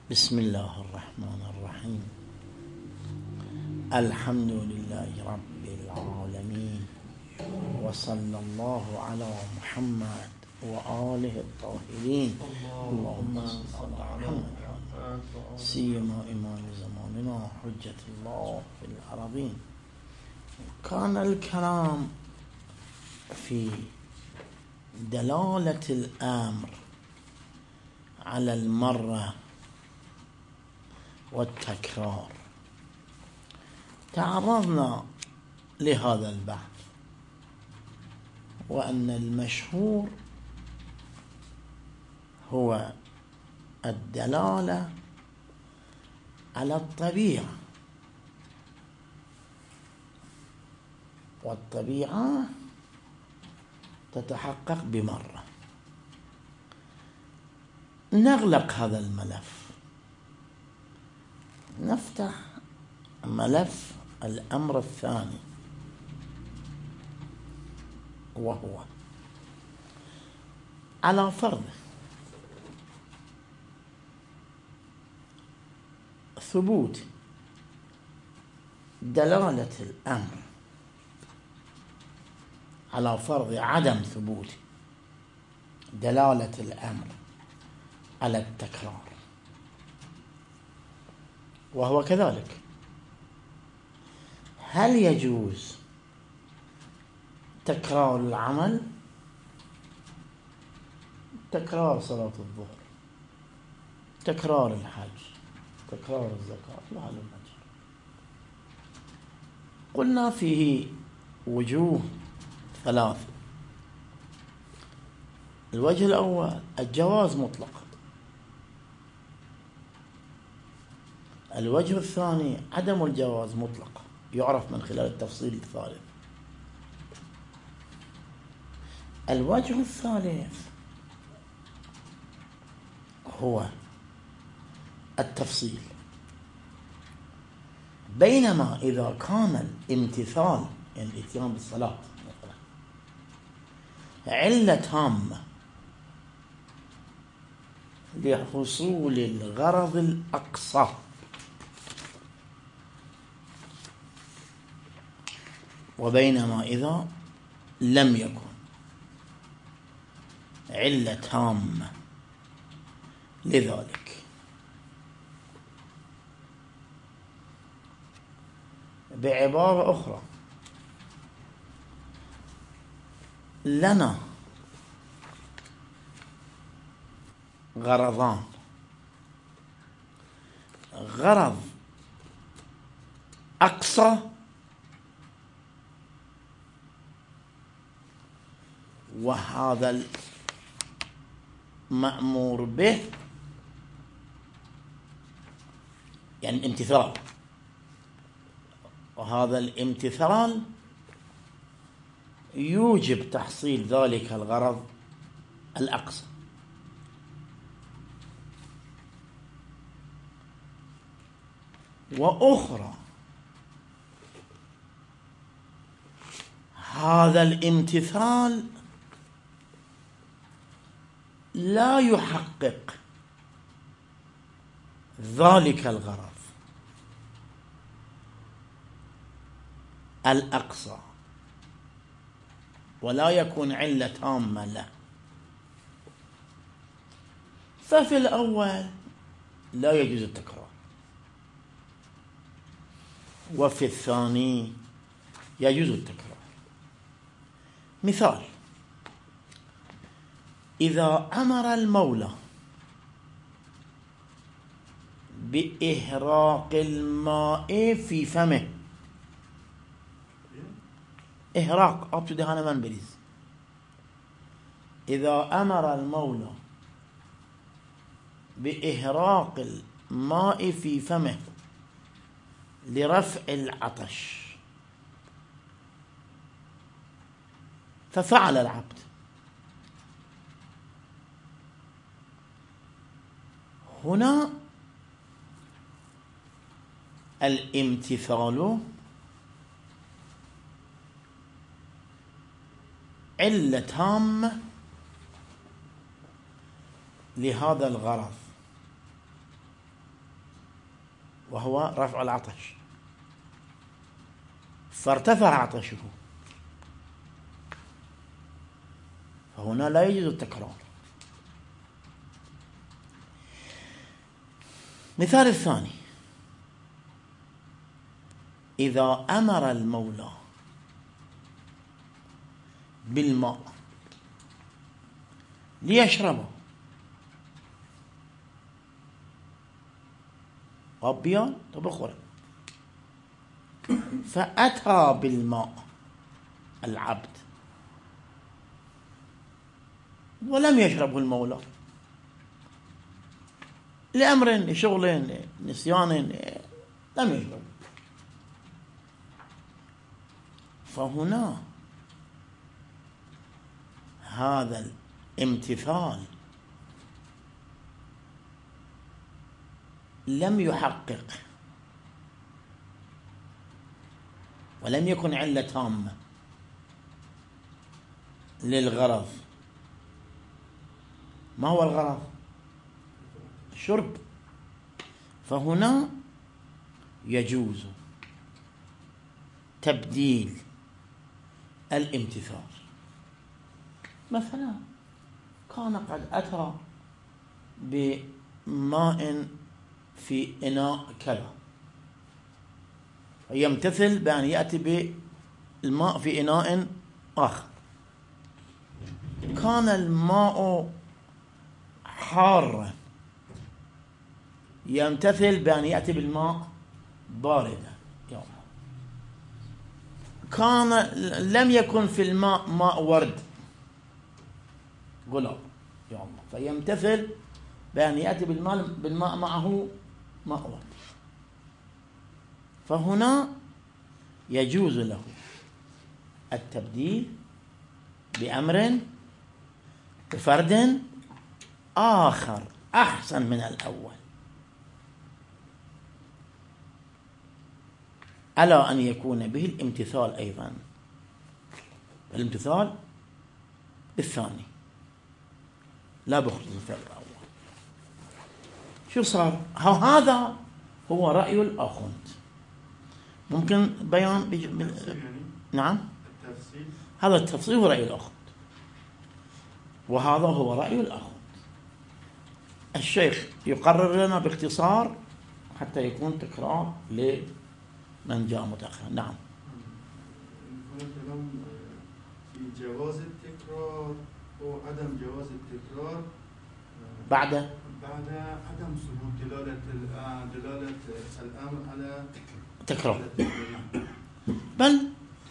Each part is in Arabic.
بسم الله الرحمن الرحيم. الحمد لله رب العالمين، وصلى الله على محمد وآله الطاهرين. اللهم صل على محمد سيما إمام زماننا حجة الله في الأرضين. كان الكلام في دلالة الأمر على المرة والتكرار. تعرضنا لهذا البحث، وأن المشهور هو الدلالة على الطبيعة، والطبيعة تتحقق بمرة. نغلق هذا الملف، نفتح ملف الأمر الثاني، وهو على فرض ثبوت دلالة الأمر، على فرض عدم ثبوت دلالة الأمر على التكرار، وهو كذلك. هل يجوز تكرار العمل، تكرار صلاة الظهر، تكرار الحج، تكرار الزكاة، لا المجر؟ قلنا فيه وجوه ثلاث. الوجه الأول الجواز مطلقا. الوجه الثاني عدم الجواز مطلقا، يعرف من خلال التفصيل الثالث. الوجه الثالث هو التفصيل. بينما إذا كان الامتثال، يعني الاتيان بالصلاة مثلا، علة تامة لحصول الغرض الأقصى، وبينما إذا لم يكن علة تامة لذلك. بعبارة أخرى، لنا غرضان: غرض أقصى وهذا المأمور به، يعني الامتثال، وهذا الامتثال يوجب تحصيل ذلك الغرض الأقصى. وأخرى، هذا الامتثال لا يحقق ذلك الغرض الأقصى، ولا يكون علة تامة له. ففي الأول لا يجوز التكرار، وفي الثاني يجوز التكرار. مثال: إذا أمر المولى بإهراق الماء في فمه، إهراق أبتو دهانا من بريز. إذا أمر المولى بإهراق الماء في فمه لرفع العطش، ففعل العبد، هنا الامتثال علة تامة لهذا الغرض، وهو رفع العطش، فارتفع عطشه، فهنا لا يجوز التكرار. مثال الثاني: إذا أمر المولى بالماء ليشربه أبيان تبخر، فأتى بالماء العبد ولم يشربه المولى لأمر، لشغل، نسيان، لم يشرب، فهنا هذا الامتثال لم يحقق ولم يكن علة تامة للغرض. ما هو الغرض؟ الشرب، فهنا يجوز تبديل الامتثال. مثلا كان قد أتى بماء في إناء كذا، يمتثل بأن يأتي بالماء في إناء آخر. كان الماء حارا، يمتثل بأن يأتي بالماء باردا. كان لم يكن في الماء ماء ورد غلاب يا الله، فيمتثل بأن يأتي بالماء معه ماء ورد. فهنا يجوز له التبديل بأمر بفرد آخر أحسن من الأول، على أن يكون به الامتثال أيضا، الامتثال الثاني لا بخصوص الفعل الأول. شو صار؟ هذا هو رأي الآخوند. ممكن بيان نعم، التفصيل. هذا التفصيل هو رأي الآخوند، وهذا هو رأي الآخوند. الشيخ يقرر لنا باختصار حتى يكون تكرار لمن جاء متأخرا. نعم. هنا كلام في جواز التكرار وعدم جواز التكرار بعد عدم ثبوت دلالة الأمر على تكرار، بل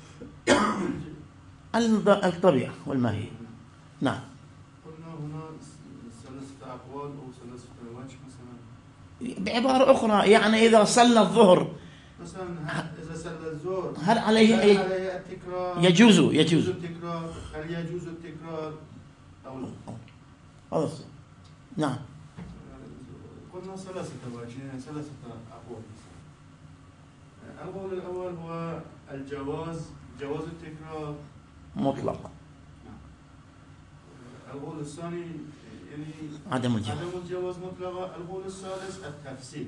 الطبيعة والماهية. نعم. قلنا هنا ثلاثة أقوال أو ثلاثة وجه مثلا. بعبارة أخرى يعني إذا صلى الظهر مثلا إذا صلى الظهر هل عليه التكرار؟ يجوز التكرار. هل يجوز التكرار أو لا؟ هذا نعم. قلنا ثلاثة وجه، ثلاثة أقوال. القول الأول هو جواز التكرار مطلقا. القول الثاني يعني عدم الجواز مطلقا. القول الثالث التفصيل،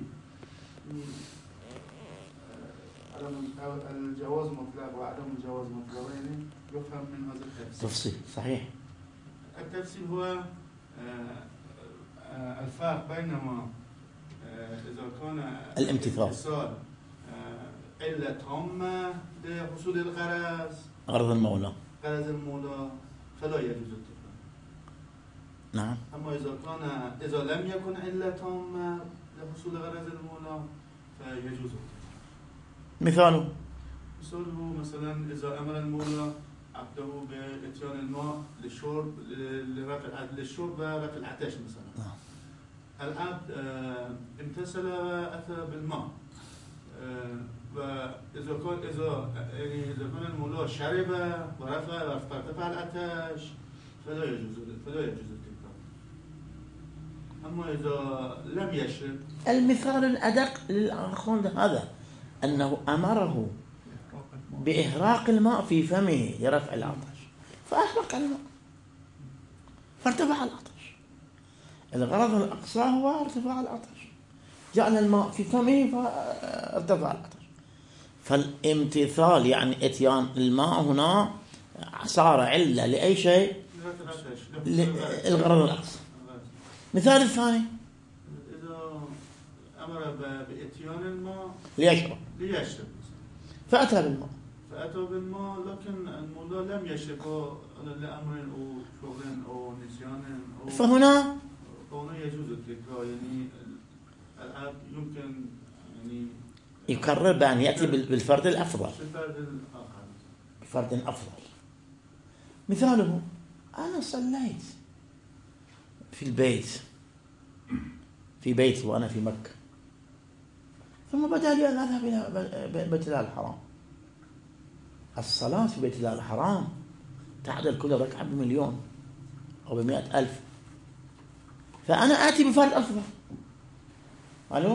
الجواز مطلق وعدم الجواز مطلق، يعني يفهم من هذا التفصيل. تفصيل صحيح. التفصيل هو الفرق بينما إذا كان الامتثال علة تامة لحصول الغرض، غرض المولى فلا يجوز التكرار. نعم. أما إذا لم يكن علة تامة لحصول غرض المولى فيجوز التكرار. مثاله مثلا إذا أمر المولى عبده بإتيان الماء للشرب ورفع العطش مثلا. العبد امتثل وأتى بالماء، وإذا كان المولى شرب وارتفع العطش فلا يجوز التكرار. أما إذا لم يشرب، المثال الأدق للأخوند هذا أنه أمره بإهراق الماء في فمه لرفع العطش، فأحرق الماء فارتفع العطش. الغرض الأقصى هو ارتفاع العطش، جعل الماء في فمه فارتفع العطش. فالامتثال يعني اتيان الماء هنا صار علة لأي شيء؟ الغرض الأقصى. مثال الثاني إذا أمر بإتيان الماء ليشرب فأتى بالماء لكن المولى لم يشرب لأمر أو شغل أو نسيان فهنا يجوز التكرار، يعني الأب يمكن يعني يكرر بأن يأتي بالفرد الأفضل. بفرد أفضل. مثاله أنا صليت في البيت، في بيتي وأنا في مكة، ثم بدأ لي أن أذهب إلى بيت الله الحرام. الصلاة في بيت الله الحرام تعدل كل ركعة ب1,000,000 أو ب100,000. فأنا آتي بفرد أفضل. ألو؟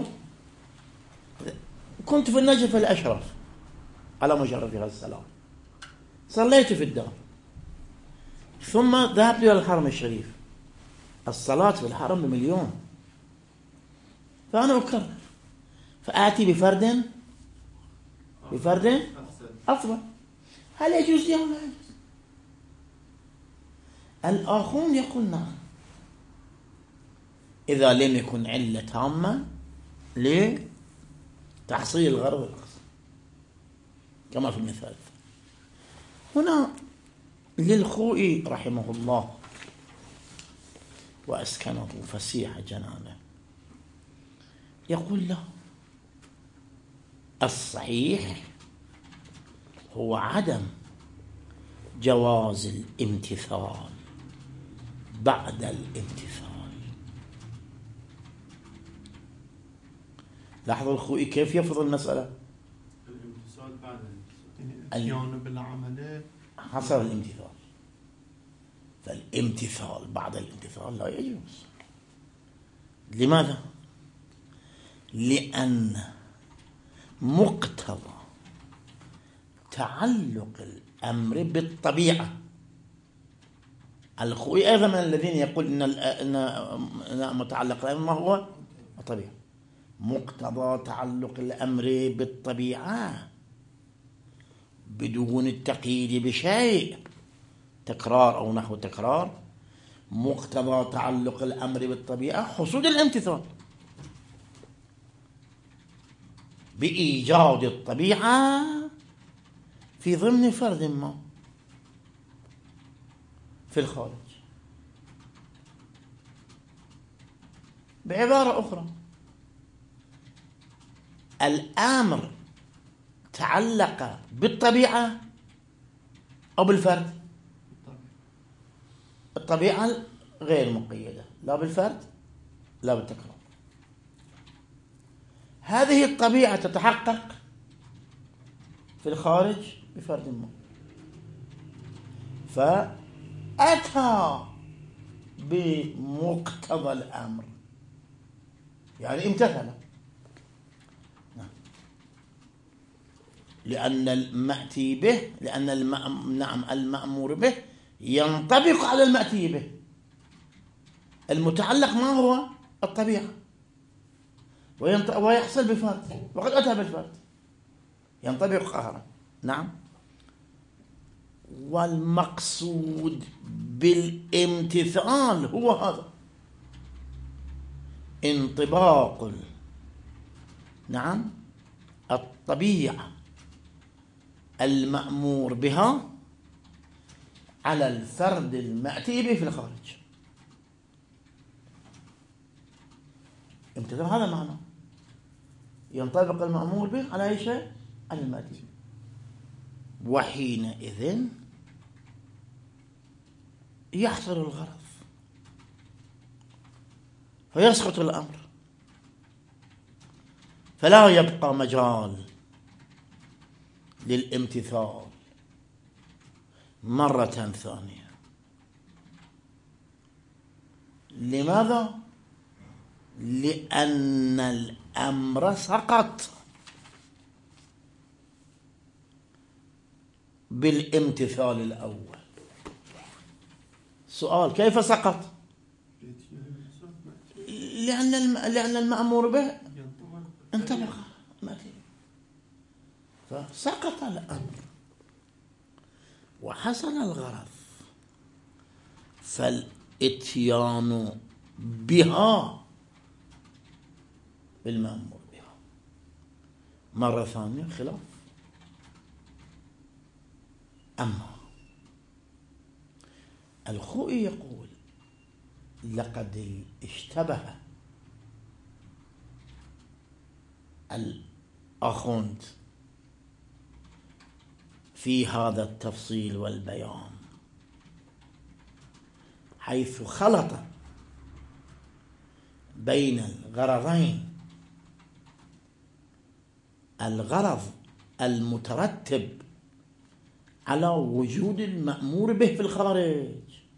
كنت في النجف الأشرف على مشرفها السلام، صليت في الدار، ثم ذهبت إلى الحرم الشريف. الصلاة في الحرم ب1,000,000، فأنا أكرر فآتي بفرد أفضل. هل يجوز لي أو لا يجوز؟ الآخرون يقول نعم إذا لم يكن علة تامة لتحصيل الغرض الأقصى كما في المثال. هنا للخوئي رحمه الله وأسكنه فسيح جنانه يقول له الصحيح هو عدم جواز الامتثال بعد الامتثال. لاحظوا الخوئي كيف يفرض المسألة. الامتثال بعد الاتيان بالعمل حصل الامتثال، فالامتثال بعد الامتثال لا يجوز. لماذا؟ لأن مقتضى تعلق الأمر بالطبيعة. الخوئي أيضا من الذين يقول إن متعلق الأمر ما هو الطبيعة. مقتضى تعلق الأمر بالطبيعة بدون التقييد بشيء، تكرار أو نحو تكرار، مقتضى تعلق الأمر بالطبيعة حصول الامتثال بإيجاد الطبيعة في ضمن فرد ما في الخارج. بعبارة أخرى، الأمر تعلق بالطبيعة أو بالفرد؟ الطبيعة غير مقيدة، لا بالفرد لا بالتكرار. هذه الطبيعة تتحقق في الخارج بفرد ما، فأتى بمقتضى الأمر يعني امتثل، لأن المأتي به، لأن المأمور به ينطبق على المأتي به. المتعلق ما هو الطبيعة ويحصل بفرد، وقد أتى بالفرد ينطبق قهرا. نعم. والمقصود بالامتثال هو هذا، انطباق الطبيعة المأمور بها على الفرد المأتي به في الخارج. امتثال هذا معنى ينطبق المأمور به على أي شيء؟ على المأتي به. وحينئذ يحصل الغرض فيسقط الأمر، فلا يبقى مجال للامتثال مرة ثانية. لماذا؟ لأن الأمر سقط بالامتثال الأول. سؤال: كيف سقط؟ لأن المأمور به انطبق ماتي، فسقط الأمر وحصل الغرض، فالإتيان بها بالمأمور بها مرة ثانية خلاف. أما الخوئي يقول لقد اشتبه الأخوند في هذا التفصيل والبيان، حيث خلط بين الغرضين: الغرض المترتب على وجود المأمور به في الخارج،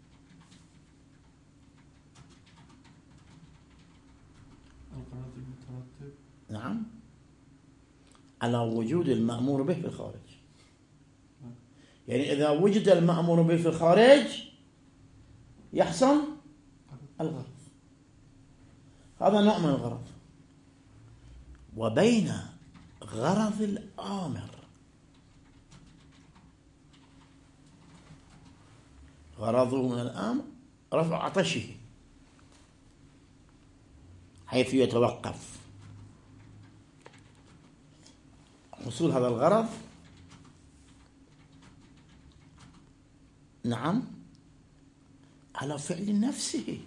الغرض المترتب، نعم، على وجود المأمور به في الخارج. يعني إذا وجد المأمور به في الخارج يحصل الغرض، هذا نوع من الغرض. وبين غرض الآمر، غرضه من الآمر رفع عطشه حيث يتوقف حصول هذا الغرض، نعم، على فعل نفسه.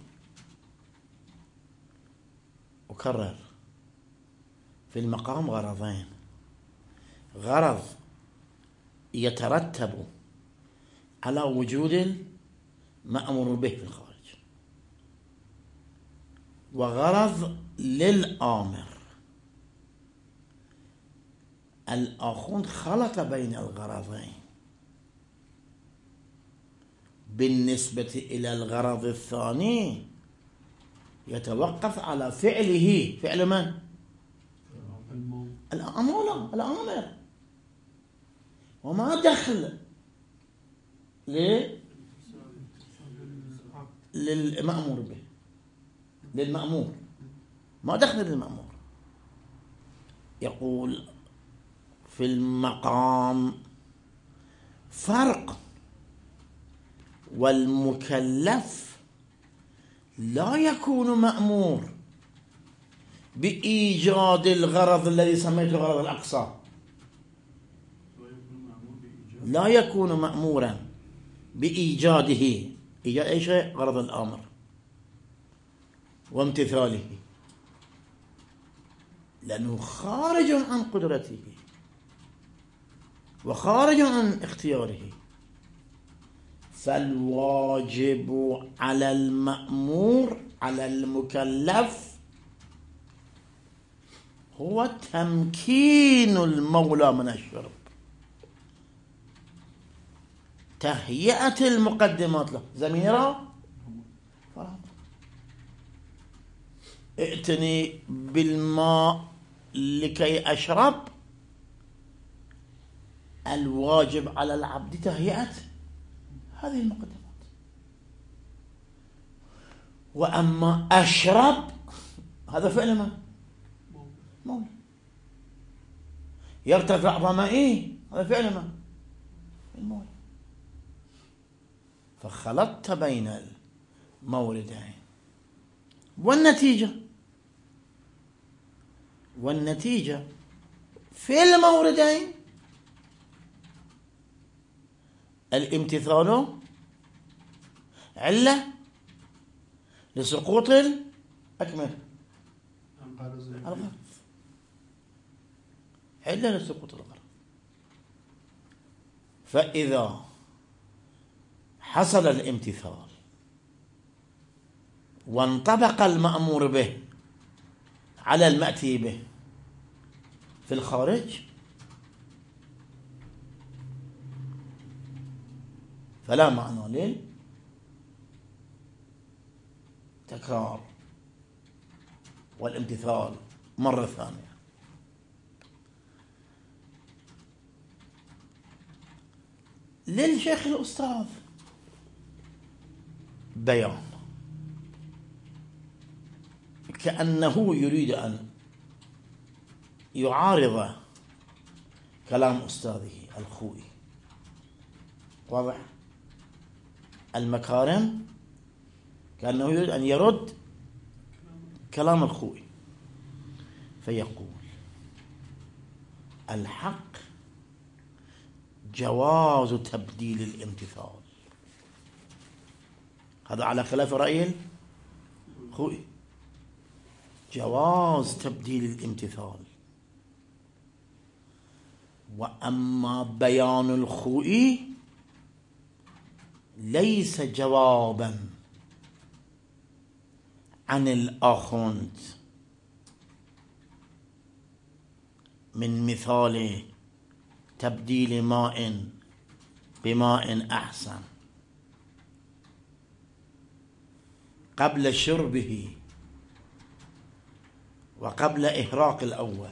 أكرر، في المقام غرضين: غرض يترتب على وجود المأمور به في الخارج، وغرض للآمر. الآخوند خلط بين الغرضين بالنسبة إلى الغرض الثاني يتوقف على فعله. فعل من؟ الآمر، وما دخل للمأمور به، للمأمور ما دخل للمأمور. يقول في المقام: فرق، والمكلف لا يكون مأمور بإيجاد الغرض الذي سميته الغرض الأقصى، لا يكون مأمورا بإيجاده. إيجاد أي شيء؟ غرض الأمر وامتثاله، لأنه خارج عن قدرته وخارج عن اختياره. فالواجب على المأمور، على المكلف، هو تمكين المولى من الشرب، تهيئة المقدمات له. زميرة ائتني بالماء لكي أشرب. الواجب على العبد تهيئة هذه المقدمات. وأما أشرب هذا فعل ما مولى. يرتفع ظمئي هذا فعل ما المولى. فخلطت بين الموردين، والنتيجة في الموردين الامتثال علة لسقوط الأكمل، الغرض علة لسقوط الغرض. فإذا حصل الامتثال وانطبق المأمور به على المأتي به في الخارج، فلا معنى للتكرار والامتثال مرة ثانية. للشيخ الأستاذ بيان، كأنه يريد أن يعارض كلام أستاذه الخوئي. واضح؟ المكارم كأنه يريد أن يرد كلام الخوئي، فيقول الحق جواز تبديل الامتثال. هذا على خلاف رأي الخوئي، جواز تبديل الامتثال. وأما بيان الخوئي ليس جوابا عن الآخوند من مثال تبديل ماء بماء أحسن قبل شربه وقبل إهراق الأول.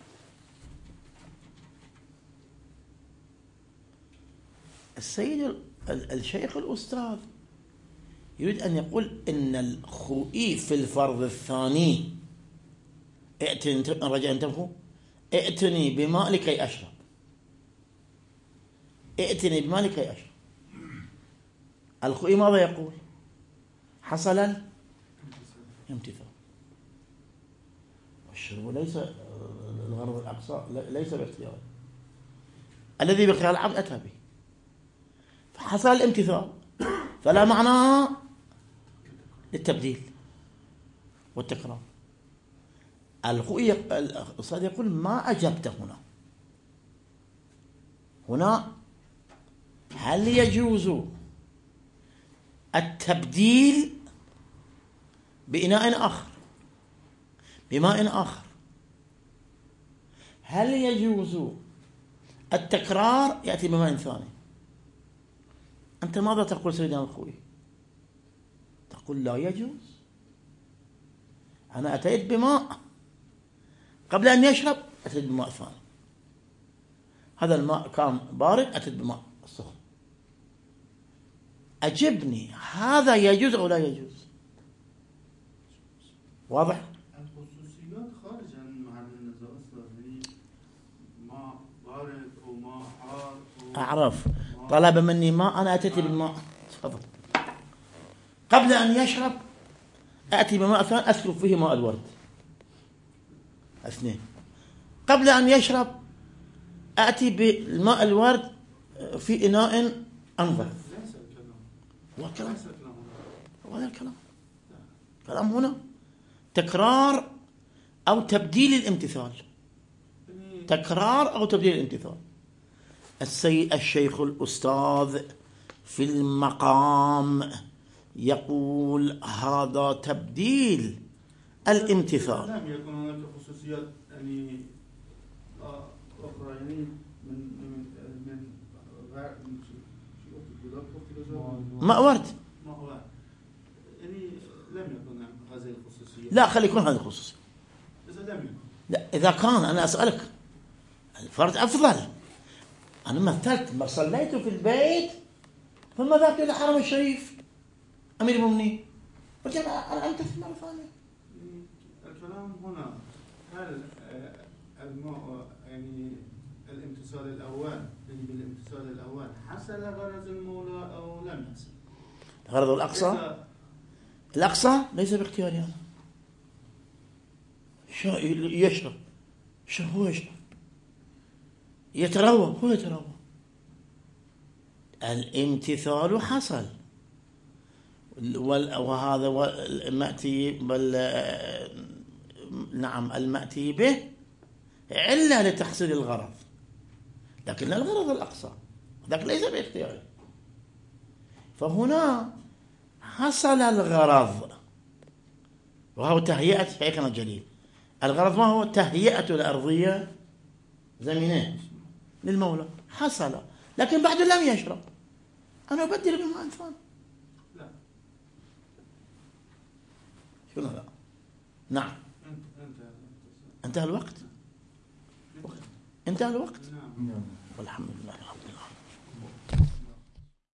السيد الشيخ الأستاذ يريد أن يقول إن الخوئي في الفرض الثاني ائتني بماء لكي أشرب، ائتني بماء لكي أشرب. الخوئي ماذا يقول؟ حصل الامتثال، والشرب ليس الغرض الأقصى، ليس باختيار، الذي باختيار العبد أتى به، فحصل الامتثال، فلا معنى للتبديل والتكرار. الخوئي الأستاذ يقول ما أجبت هنا هل يجوز التبديل بإناء آخر بماء آخر؟ هل يجوز التكرار يأتي بماء ثاني؟ أنت ماذا تقول سيدنا الخوئي؟ تقول لا يجوز، أنا أتيت بماء قبل أن يشرب، أتيت بماء ثاني، هذا الماء كان بارد، أتيت بماء سخن، أجبني هذا يجوز أو لا يجوز؟ واضح؟ الخصوصيات خارج عن محل النزاع أصلا، يعني ماء بارد أو ماء حار أعرف، طلب مني ماء، أنا أتيت بالماء، تفضل، قبل أن يشرب أتي بماء ثاني أسكب فيه ماء الورد، اثنين، قبل أن يشرب أتي بالماء الورد في إناء أنظر. ليس الكلام، هو الكلام، ليس الكلام وهذا الكلام، كلام هنا تكرار أو تبديل الامتثال، تكرار أو تبديل الامتثال. الشيخ الأستاذ في المقام يقول هذا تبديل الامتثال. لم يكن هناك خصوصيات يعني أخرى، يعني من ماء ورد، يعني لم يكن هذه الخصوصيات. لا خلي يكون هذه الخصوصية. إذا لم يكن، لا إذا كان، أنا أسألك الفرد أفضل، أنا مثلت ما صليت في البيت ثم ذهبت إلى الحرم الشريف أمير المؤمنين، رجعت أنا أمتثل مرة ثانية. الكلام هنا هل يعني الامتثال الأول، يعني بالامتثال الأول حصل غرض المولى أو لم يحصل؟ غرض الأقصى، الأقصى ليس باختياري أنا، يشرب هو يشرب، يتروى هو يتروى، الامتثال حصل، وهذا المأتي نعم المأتي به علة لتحصيل الغرض، لكن الغرض الأقصى ذاك ليس باختياري. فهنا حصل الغرض وهو تهيئة شيخنا الجليل. الغرض ما هو؟ تهيئة الأرضية زمينين للمولى، حصل، لكن بعد لم يشرب، أنا أبدل بماء ثاني. لا، شنو لا؟ نعم، انتهى الوقت، انتهى الوقت، نعم. والحمد لله.